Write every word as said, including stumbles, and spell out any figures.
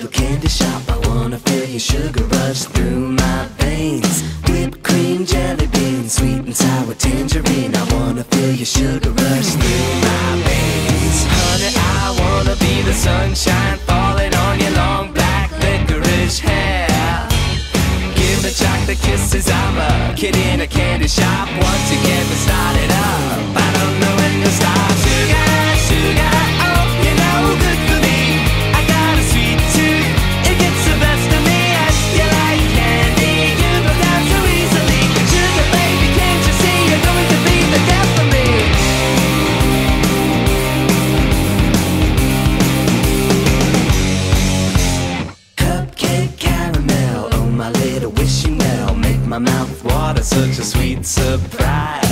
little candy shop. I wanna feel your sugar rush through my veins. Whipped cream, jelly beans, sweet and sour tangerine. I wanna feel your sugar rush through my veins. Honey, I wanna be the sunshine falling on your long black licorice hair. Give me chocolate kisses, I'm a kid in a candy shop. Once you get me started up, I don't know when to stop. Sugar, sugar, oh, you're no good for me. I got a sweet tooth, it gets the best of me. Yes, you like candy, you go down so easily. Sugar baby, can't you see you're going to be the death of me? Cupcake caramel, oh my little wishing well, make my mouth water, such a sweet surprise.